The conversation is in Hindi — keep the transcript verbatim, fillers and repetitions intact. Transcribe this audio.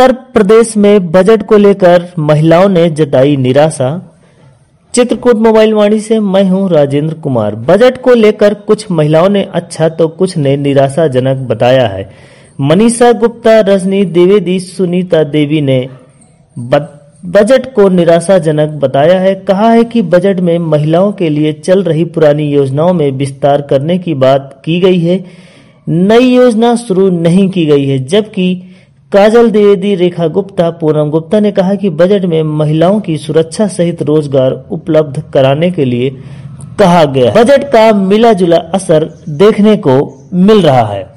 उत्तर प्रदेश में बजट को लेकर महिलाओं ने जताई निराशा। चित्रकूट मोबाइल वाणी से मैं हूं राजेंद्र कुमार। बजट को लेकर कुछ महिलाओं ने अच्छा तो कुछ ने निराशाजनक बताया है। मनीषा गुप्ता, रजनी द्विवेदी, सुनीता देवी ने बजट को निराशाजनक बताया है। कहा है कि बजट में महिलाओं के लिए चल रही पुरानी योजनाओं में विस्तार करने की बात की गई है, नई योजना शुरू नहीं की गई है। जबकि काजल द्विवेदी, रेखा गुप्ता, पूनम गुप्ता ने कहा कि बजट में महिलाओं की सुरक्षा सहित रोजगार उपलब्ध कराने के लिए कहा गया। बजट का मिला जुला असर देखने को मिल रहा है।